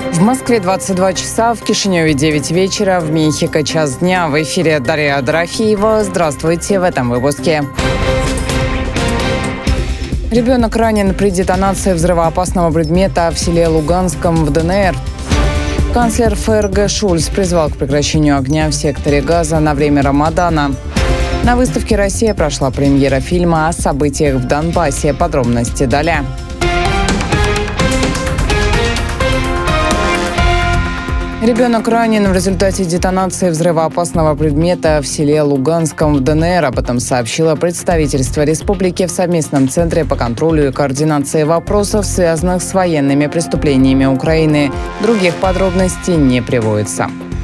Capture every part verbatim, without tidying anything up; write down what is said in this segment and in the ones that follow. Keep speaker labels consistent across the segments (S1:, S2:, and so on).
S1: В Москве двадцать два часа, в Кишиневе девять вечера, в Мехико час дня. В эфире Дарья Дорофеева. Здравствуйте в этом выпуске. Ребенок ранен при детонации взрывоопасного предмета в селе Луганском в ДНР. Канцлер ФРГ Шульц призвал к прекращению огня в секторе Газа на время Рамадана. На выставке «Россия» прошла премьера фильма о событиях в Донбассе. Подробности далее. Ребенок ранен в результате детонации взрывоопасного предмета в селе Луганском в ДНР. Об этом сообщило представительство республики в совместном центре по контролю и координации вопросов, связанных с военными преступлениями Украины. Других подробностей не приводится.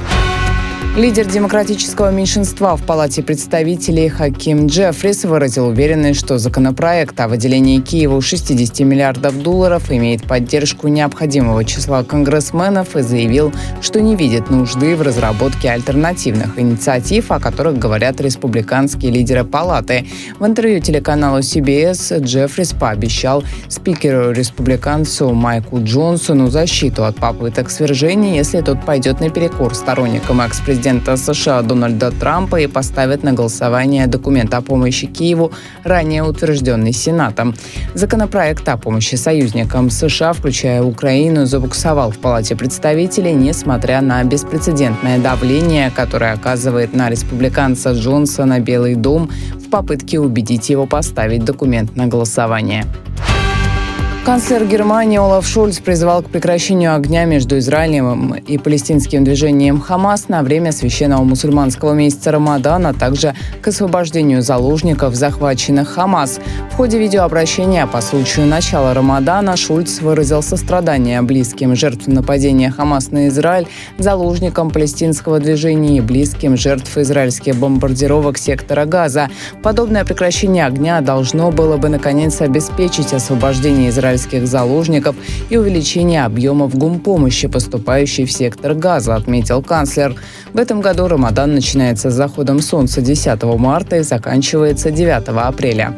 S1: Лидер демократического меньшинства в Палате представителей Хаким Джеффрис выразил уверенность, что законопроект о выделении Киеву шестьдесят миллиардов долларов имеет поддержку необходимого числа конгрессменов и заявил, что не видит нужды в разработке альтернативных инициатив, о которых говорят республиканские лидеры Палаты. В интервью телеканалу си би эс Джеффрис пообещал спикеру-республиканцу Майку Джонсону защиту от попыток свержения, если тот пойдет наперекор сторонникам экс-президента США Дональда Трампа и поставит на голосование документ о помощи Киеву, ранее утвержденный Сенатом. Законопроект о помощи союзникам США, включая Украину, забуксовал в Палате представителей, несмотря на беспрецедентное давление, которое оказывает на республиканца Джонсона Белый дом в попытке убедить его поставить документ на голосование. Канцлер Германии Олаф Шольц призвал к прекращению огня между Израилем и палестинским движением «Хамас» на время священного мусульманского месяца Рамадан, а также к освобождению заложников, захваченных «Хамас». В ходе видеообращения по случаю начала Рамадана Шольц выразил сострадание близким жертв нападения «Хамас» на Израиль, заложникам палестинского движения и близким жертв израильских бомбардировок сектора Газа. Подобное прекращение огня должно было бы, наконец, обеспечить освобождение израильских заложников и увеличение объемов гумпомощи, поступающей в сектор Газа, отметил канцлер. В этом году Рамадан начинается с заходом солнца десятого марта и заканчивается девятого апреля.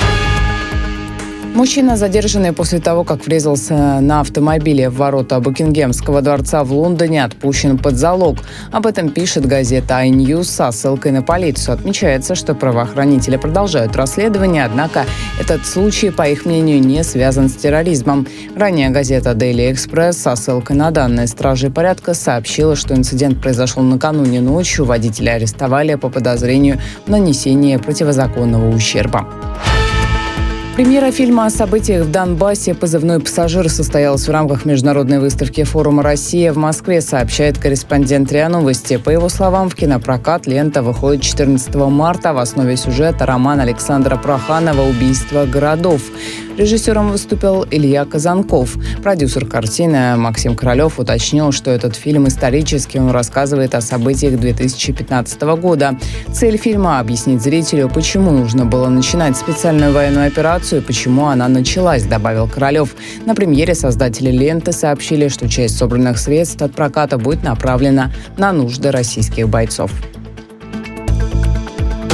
S1: Мужчина, задержанный после того, как врезался на автомобиле в ворота Букингемского дворца в Лондоне, отпущен под залог. Об этом пишет газета iNews со ссылкой на полицию. Отмечается, что правоохранители продолжают расследование, однако этот случай, по их мнению, не связан с терроризмом. Ранее газета Daily Express со ссылкой на данные стражей порядка сообщила, что инцидент произошел накануне ночью. Водителя арестовали по подозрению в нанесении противозаконного ущерба. Премьера фильма о событиях в Донбассе «Позывной пассажир» состоялась в рамках международной выставки форума «Россия» в Москве, сообщает корреспондент РИА Новости. По его словам, в кинопрокат лента выходит четырнадцатого марта. В основе сюжета роман Александра Проханова «Убийство городов». Режиссером выступил Илья Казанков. Продюсер картины Максим Королев уточнил, что этот фильм исторический, он рассказывает о событиях две тысячи пятнадцатого года. Цель фильма – объяснить зрителю, почему нужно было начинать специальную военную операцию и почему она началась, добавил Королев. На премьере создатели ленты сообщили, что часть собранных средств от проката будет направлена на нужды российских бойцов.